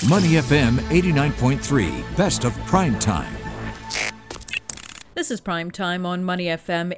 Money FM 89.3, best of prime time. This is Prime Time on Money FM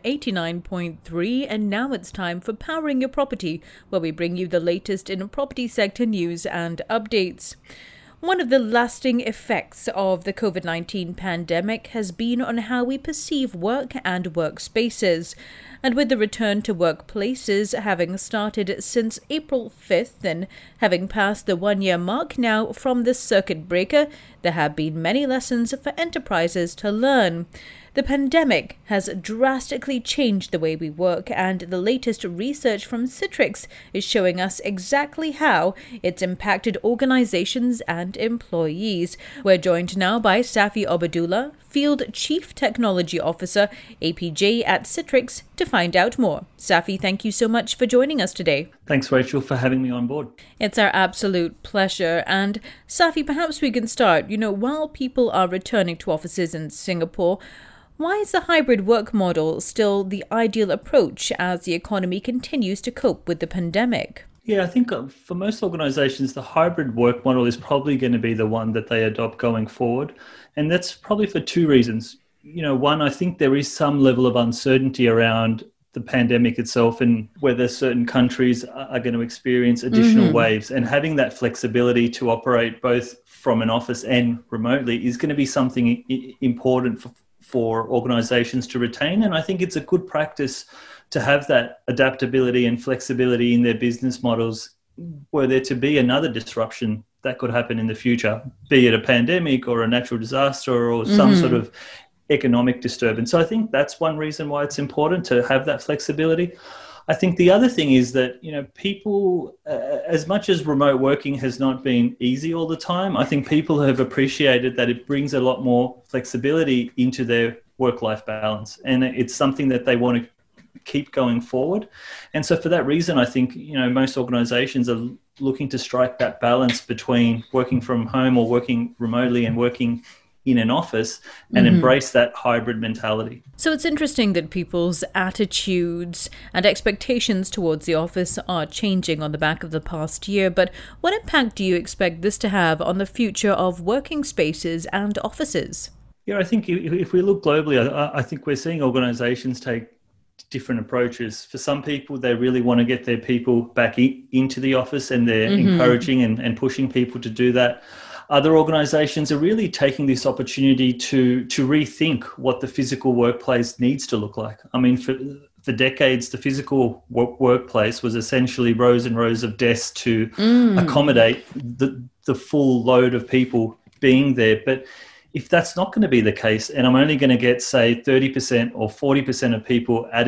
89.3, and now it's time for Powering Your Property, where we bring you the latest in property sector news and updates. One of the lasting effects of the COVID-19 pandemic has been on how we perceive work and workspaces. And with the return to workplaces having started since April 5th and having passed the one-year mark now from the circuit breaker, there have been many lessons for enterprises to learn. The pandemic has drastically changed the way we work, and the latest research from Citrix is showing us exactly how it's impacted organizations and employees. We're joined now by Safi Obadullah, Field Chief Technology Officer, APJ at Citrix, to find out more. Safi, thank you so much for joining us today. Thanks, Rachel, for having me on board. It's our absolute pleasure. And Safi, perhaps we can start. While people are returning to offices in Singapore, why is the hybrid work model still the ideal approach as the economy continues to cope with the pandemic? Yeah, I think for most organizations, the hybrid work model is probably going to be the one that they adopt going forward. And that's probably for two reasons. One, I think there is some level of uncertainty around the pandemic itself and whether certain countries are going to experience additional waves. And having that flexibility to operate both from an office and remotely is going to be something important for organizations to retain. And I think it's a good practice to have that adaptability and flexibility in their business models were there to be another disruption that could happen in the future, be it a pandemic or a natural disaster or some sort of economic disturbance. So I think that's one reason why it's important to have that flexibility. I think the other thing is that, people, as much as remote working has not been easy all the time, I think people have appreciated that it brings a lot more flexibility into their work-life balance. And it's something that they want to keep going forward. And so for that reason, I think, most organizations are looking to strike that balance between working from home or working remotely and working in an office and embrace that hybrid mentality. So it's interesting that people's attitudes and expectations towards the office are changing on the back of the past year, but what impact do you expect this to have on the future of working spaces and offices? Yeah, I think if we look globally, I think we're seeing organizations take different approaches. For some people, they really want to get their people back into the office, and they're encouraging and pushing people to do that. Other organizations are really taking this opportunity to rethink what the physical workplace needs to look like. I mean, for decades, the physical workplace was essentially rows and rows of desks to accommodate the full load of people being there. But if that's not going to be the case, and I'm only going to get, say, 30% or 40% of people at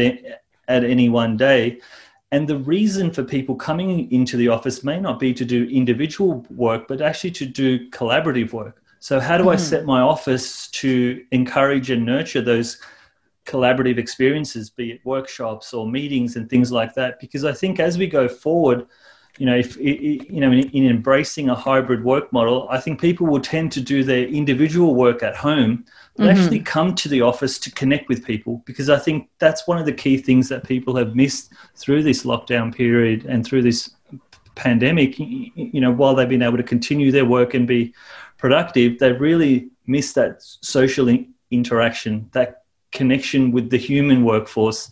any one day, and the reason for people coming into the office may not be to do individual work, but actually to do collaborative work. So how do I set my office to encourage and nurture those collaborative experiences, be it workshops or meetings and things like that? Because I think as we go forward, if in embracing a hybrid work model, I think people will tend to do their individual work at home, but actually come to the office to connect with people, because I think that's one of the key things that people have missed through this lockdown period and through this pandemic. While they've been able to continue their work and be productive, they've really missed that social interaction, that connection with the human workforce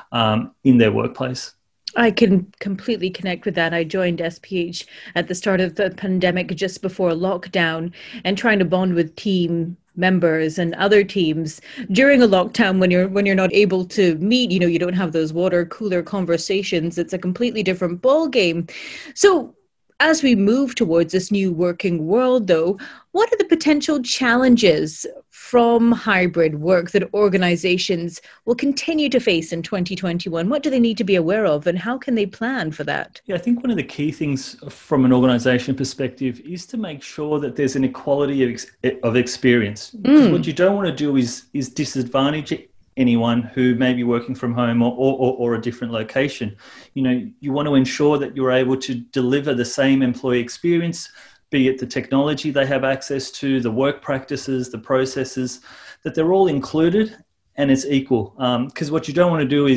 in their workplace. I can completely connect with that. I joined SPH at the start of the pandemic, just before lockdown, and trying to bond with team members and other teams during a lockdown when you're not able to meet, you don't have those water cooler conversations. It's a completely different ball game. So as we move towards this new working world, though, what are the potential challenges from hybrid work that organizations will continue to face in 2021? What do they need to be aware of, and how can they plan for that? Yeah, I think one of the key things from an organization perspective is to make sure that there's an equality of experience. Because what you don't want to do is disadvantage anyone who may be working from home or a different location. You want to ensure that you're able to deliver the same employee experience, be it the technology they have access to, the work practices, the processes, that they're all included and it's equal. Because what you don't want to do is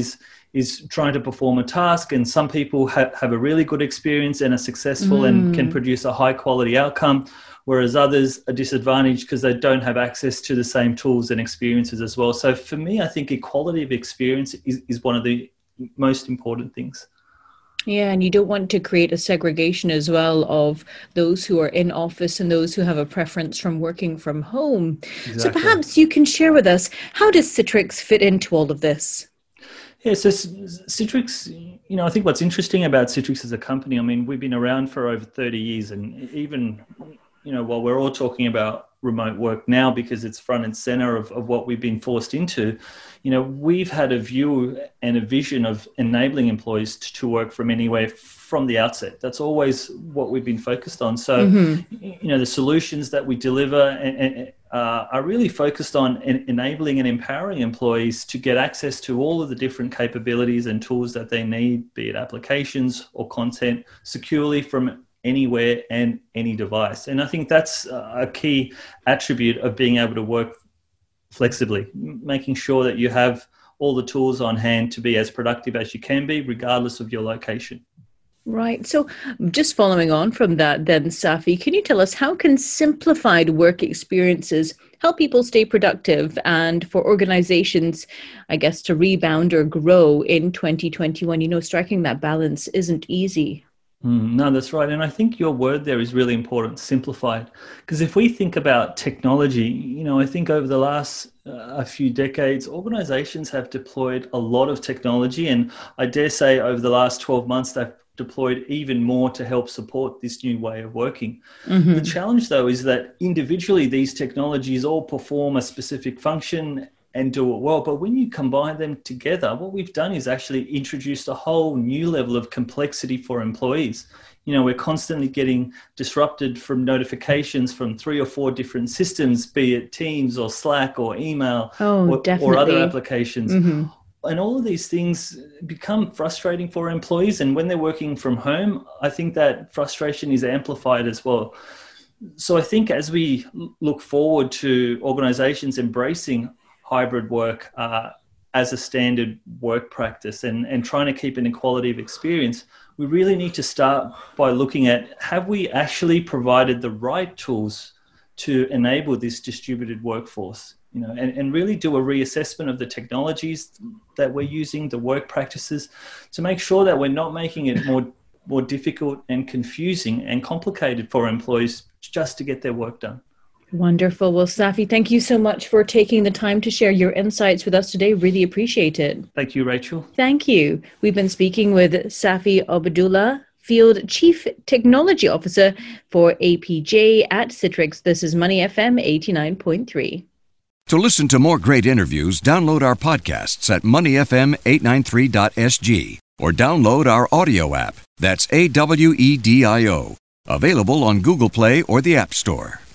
is trying to perform a task, and some people have a really good experience and are successful and can produce a high quality outcome, whereas others are disadvantaged because they don't have access to the same tools and experiences as well. So for me, I think equality of experience is one of the most important things. Yeah, and you don't want to create a segregation as well of those who are in office and those who have a preference from working from home. Exactly. So perhaps you can share with us, how does Citrix fit into all of this? Yeah, so Citrix, I think what's interesting about Citrix as a company, I mean, we've been around for over 30 years, and even, while we're all talking about remote work now because it's front and center of what we've been forced into, we've had a view and a vision of enabling employees to work from anywhere from the outset. That's always what we've been focused on. So, the solutions that we deliver are really focused on enabling and empowering employees to get access to all of the different capabilities and tools that they need, be it applications or content, securely from anywhere and any device. And I think that's a key attribute of being able to work flexibly, making sure that you have all the tools on hand to be as productive as you can be, regardless of your location. Right. So just following on from that then, Safi, can you tell us, how can simplified work experiences help people stay productive and for organizations, I guess, to rebound or grow in 2021? Striking that balance isn't easy. No, that's right. And I think your word there is really important, simplified. Because if we think about technology, I think over the last a few decades, organizations have deployed a lot of technology. And I dare say over the last 12 months, they've deployed even more to help support this new way of working. The challenge, though, is that individually these technologies all perform a specific function and do it well. But when you combine them together, what we've done is actually introduced a whole new level of complexity for employees. We're constantly getting disrupted from notifications from 3 or 4 different systems, be it Teams or Slack or email or other applications. And all of these things become frustrating for employees. And when they're working from home, I think that frustration is amplified as well. So I think as we look forward to organizations embracing hybrid work as a standard work practice and trying to keep an equality of experience, we really need to start by looking at, have we actually provided the right tools to enable this distributed workforce? And really do a reassessment of the technologies that we're using, the work practices, to make sure that we're not making it more difficult and confusing and complicated for employees just to get their work done. Wonderful. Well, Safi, thank you so much for taking the time to share your insights with us today. Really appreciate it. Thank you, Rachel. Thank you. We've been speaking with Safi Obadullah, Field Chief Technology Officer for APJ at Citrix. This is Money FM 89.3. To listen to more great interviews, download our podcasts at moneyfm893.sg or download our audio app. That's AWEDIO. Available on Google Play or the App Store.